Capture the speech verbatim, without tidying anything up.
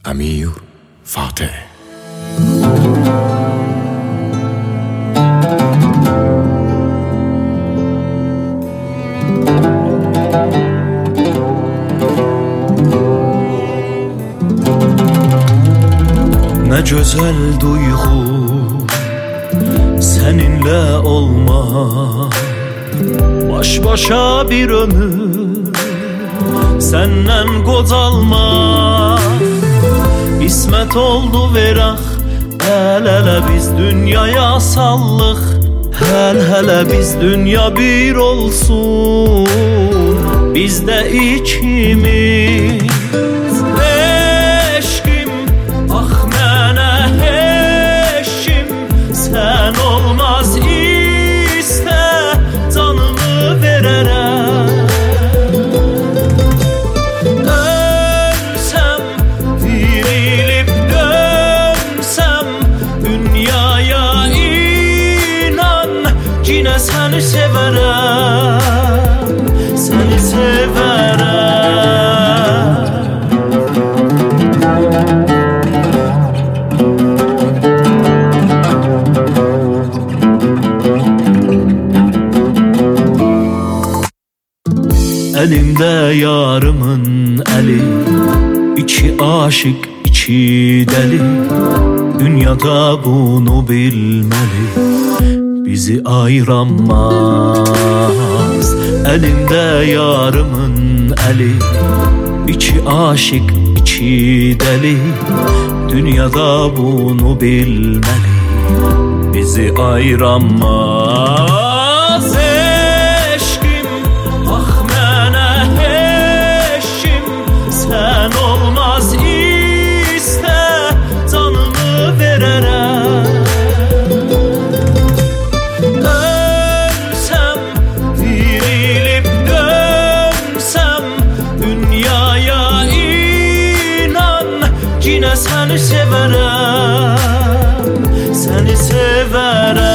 Amir Fatih. Ne güzel duygu seninle olmak, baş başa bir ömür senden qocalmak. İsmet oldu veraq el ele biz dünyaya sallıq, hel hele biz dünya bir olsun, bizde ikimiz. Eşkim ah mənə eşkim, sen olmaz iste canımı vererek. Ölsem dirilip dönsem dünyaya inan, yine seni severem, seni severem. Elimde yarımın eli, iki aşık iki deli, dünyada bunu bilmeli, bizi ayıramaz. Elimde yarımın eli, iki aşık iki deli, dünyada bunu bilmeli, bizi ayıramaz. Sen olmaz iste canımı vererek. Ölsem dirilip dönsem dünyaya inan, yine seni severem, seni severem.